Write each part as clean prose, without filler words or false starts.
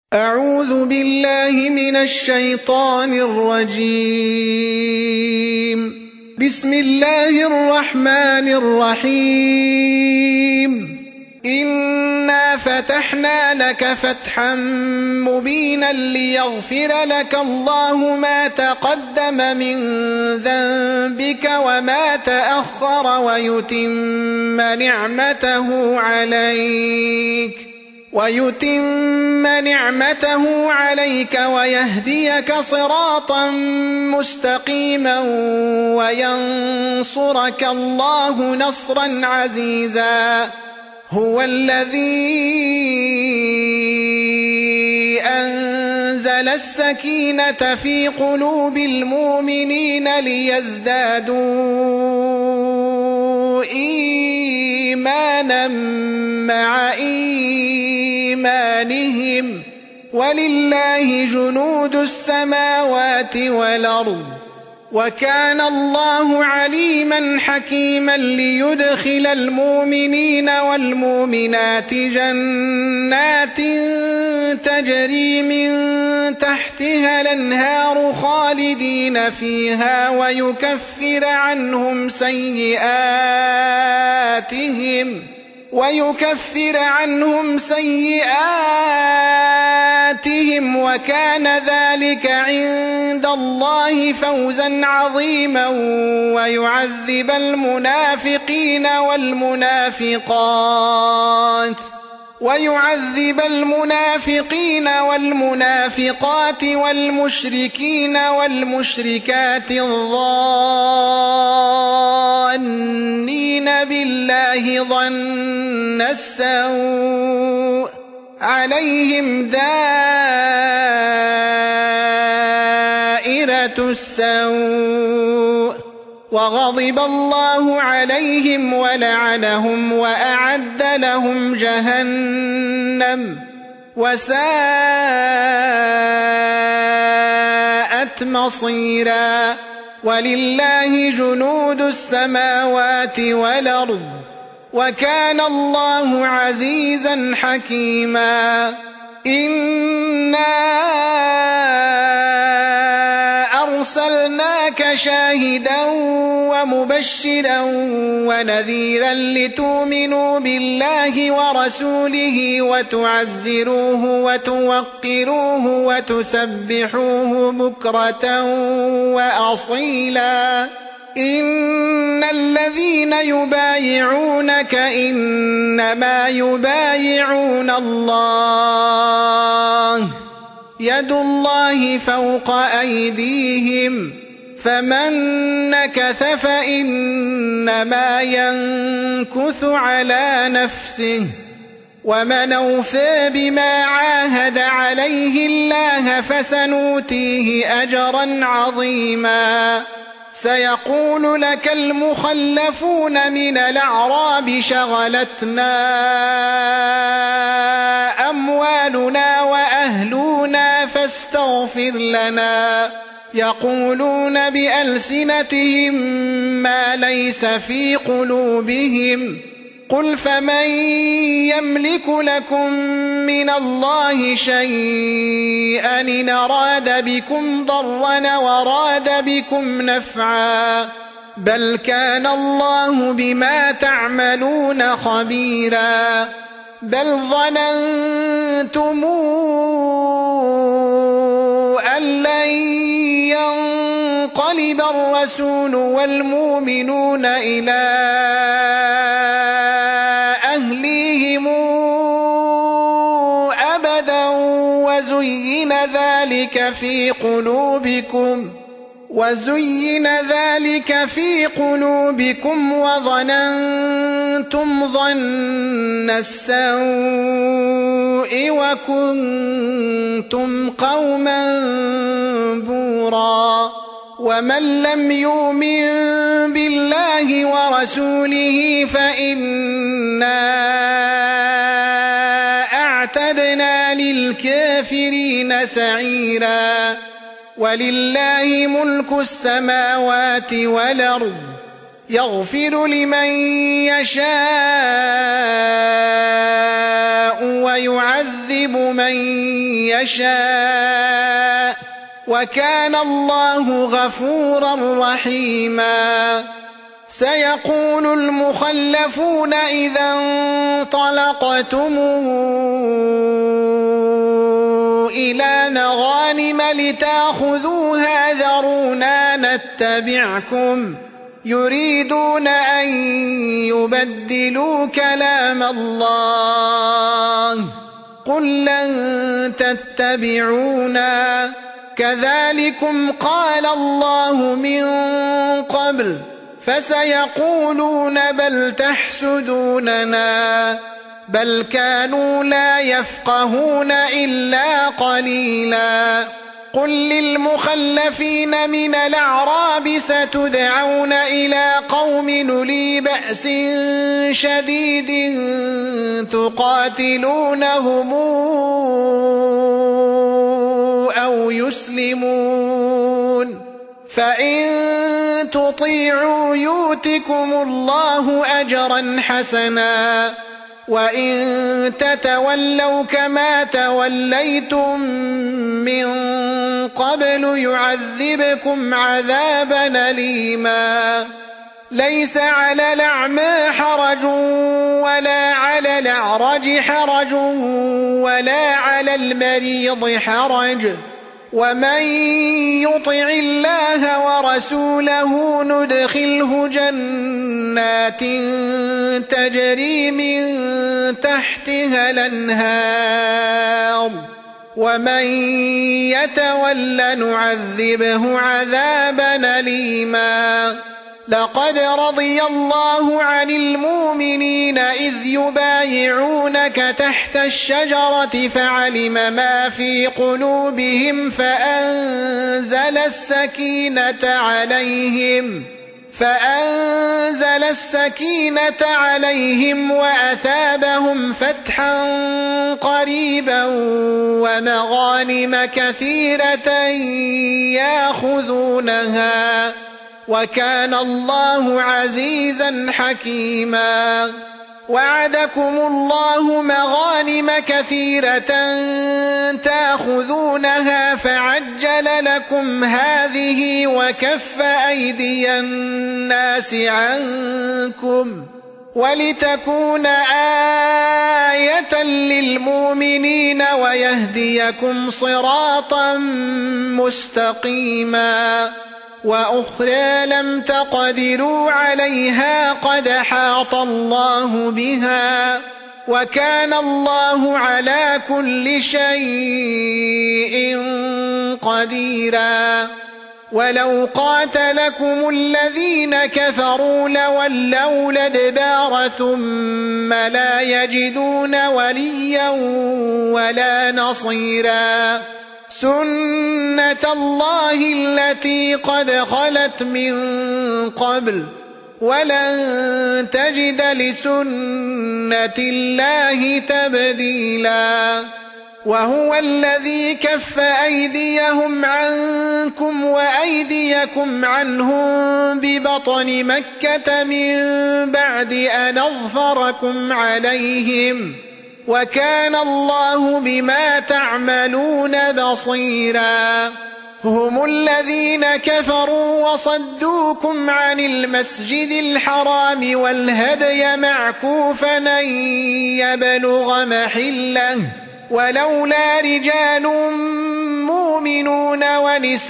أعوذ بالله من الشيطان الرجيم. بسم الله الرحمن الرحيم. إنا فتحنا لك فتحا مبينا ليغفر لك الله ما تقدم من ذنبك وما تأخر ويتم نعمته عليك ويهديك صراطا مستقيما وينصرك الله نصرا عزيزا. هو الذي أنزل السكينة في قلوب المؤمنين ليزدادوا إيمانا مع إيمانهم ولله جنود السماوات والأرض وكان الله عليما حكيما. ليدخل المؤمنين والمؤمنات جنات تجري من تحتها الأنهار خالدين فيها ويكفر عنهم سيئاتهم وكان ذلك عند الله فوزا عظيما. ويعذب المنافقين والمنافقات والمشركين والمشركات الظانين بالله ظن السوء عليهم دائرة السوء وغضب الله عليهم ولعنهم وأعد لهم جهنم وساءت مصيرا. ولله جنود السماوات والأرض وكان الله عزيزا حكيما. إنا أرسلناك شاهدا ومبشرا ونذيرا لتؤمنوا بالله ورسوله وتعزروه وتوقروه وتسبحوه بكرة وأصيلا. إن الذين يبايعونك إنما يبايعون الله يد الله فوق أيديهم فمن نكث فإنما ينكث على نفسه ومن أوفى بما عاهد عليه الله فسنؤتيه أجرا عظيما. سيقول لك المخلفون من الأعراب شغلتنا أموالنا وأهلنا فاستغفر لنا. يقولون بألسنتهم ما ليس في قلوبهم. قل فمن يملك لكم من الله شيئا إن أراد بكم ضرا وراد بكم نفعا بل كان الله بما تعملون خبيرا. بل ظننتم أن لن ينقلب الرسول والمؤمنون إلى أهليهم أبدا وزين ذلك في قلوبكم وظننتم ظن السوء وكنتم قوما بورا. ومن لم يؤمن بالله ورسوله فإنا أعتدنا للكافرين سعيرا. ولله ملك السماوات والأرض يغفر لمن يشاء ويعذب من يشاء وكان الله غفورا رحيما سيقول المخلفون إذا انطلقتم إلى مغانم لتأخذوها ذرونا نتبعكم يريدون أن يبدلوا كلام الله قل لن تتبعونا كذلكم قال الله من قبل فسيقولون بل تحسدوننا بل كانوا لا يفقهون إلا قليلا قل للمخلفين من الأعراب ستدعون إلى قوم أولي بأس شديد تقاتلونهم أو يسلمون فإن تطيعوا يؤتكم الله أجرا حسنا وإن تتولوا كما توليتم من قبل يعذبكم عذابا أليما ليس على الأعمى حرج ولا على الأعرج حرج ولا على المريض حرج ومن يطع الله ورسوله ندخله جنات تجري من تحتها الأنهار ومن يتول نعذبه عذابا أليما لقد رضي الله عن المؤمنين إذ يبايعونك تحت الشجرة فعلم ما في قلوبهم فأنزل السكينة عليهم وأثابهم فتحا قريبا ومغانم كثيرة يأخذونها وكان الله عزيزا حكيما وعدكم الله مغانم كثيرة تأخذونها فعجل لكم هذه وكف أيدي الناس عنكم ولتكون آية للمؤمنين ويهديكم صراطا مستقيما وأخرى لم تقدروا عليها قد حاط الله بها وكان الله على كل شيء قديرا ولو قاتلكم الذين كفروا لولوا الأدبار ثم لا يجدون وليا ولا نصيرا سنة الله التي قد خلت من قبل ولن تجد لسنة الله تبديلا وهو الذي كف أيديهم عنكم وأيديكم عنهم ببطن مكة من بعد أن أظفركم عليهم وكان الله بما تعملون بصيرا هم الذين كفروا وصدوكم عن المسجد الحرام والهدي معكوفا أن يبلغ محله ولولا رجال مؤمنون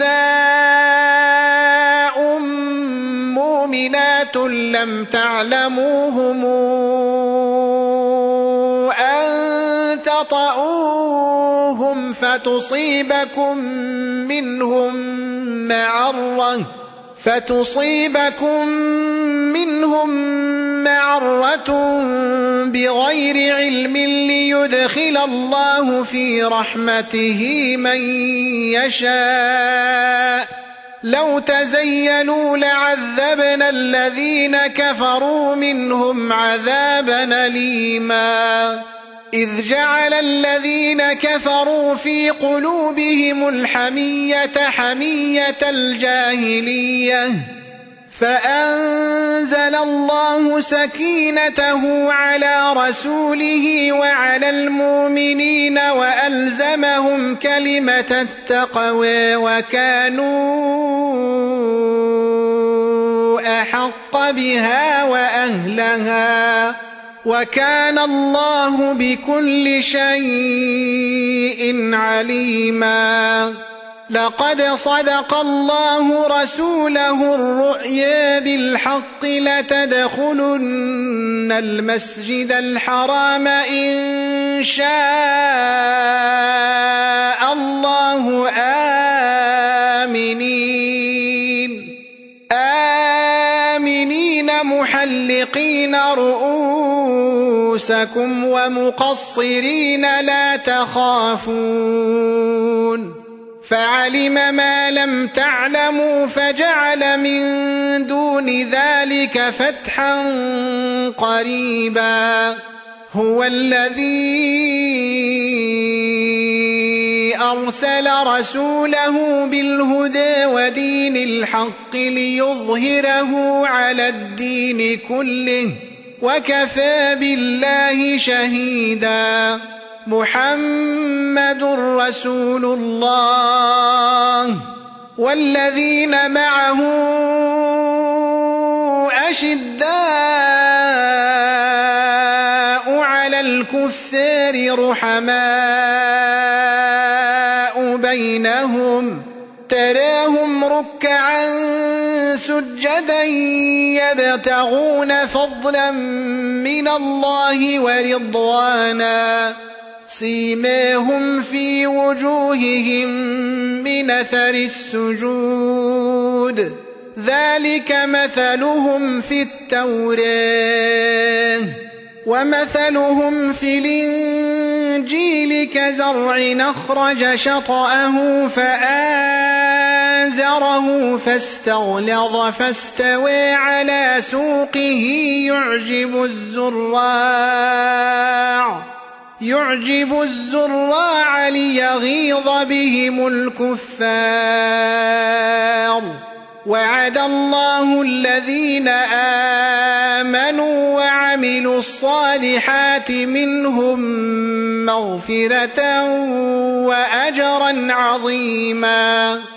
ونساء مؤمنات لم تعلموهم أن تطؤوهم فتصيبكم منهم معرة بغير علم ليدخل الله في رحمته من يشاء لو تزينوا لعذبنا الذين كفروا منهم عذابا أليما إذ جعل الذين كفروا في قلوبهم الحمية حمية الجاهلية فأنزل الله سكينته على رسوله وعلى المؤمنين وألزمهم كلمة التقوى وكانوا أحق بها وأهلها وكان الله بكل شيء عليما. لقد صدق الله رسوله الرؤيا بالحق لتدخلن المسجد الحرام إن شاء الله آمنين محلقين رؤوسكم ومقصرين لا تخافون فعلم ما لم تعلموا فجعل من دون ذلك فتحا قريبا. هو الذي أرسل رسوله بالهدى ودين الحق ليظهره على الدين كله وكفى بالله شهيدا. محمد رسول الله والذين معه أشداء على الكفار رحماء بينهم تراهم ركعا سجدا يبتغون فضلا من الله ورضوانا سيماهم في وجوههم من أثر السجود ذلك مثلهم في التوراة ومثلهم في الإنجيل كزرع أخرج شطأه فآزره فاستغلظ فاستوى على سوقه يعجب الزراع ليغيظ بهم الكفار. وعد الله الذين آمنوا وعملوا الصالحات منهم مغفرة وأجرا عظيما.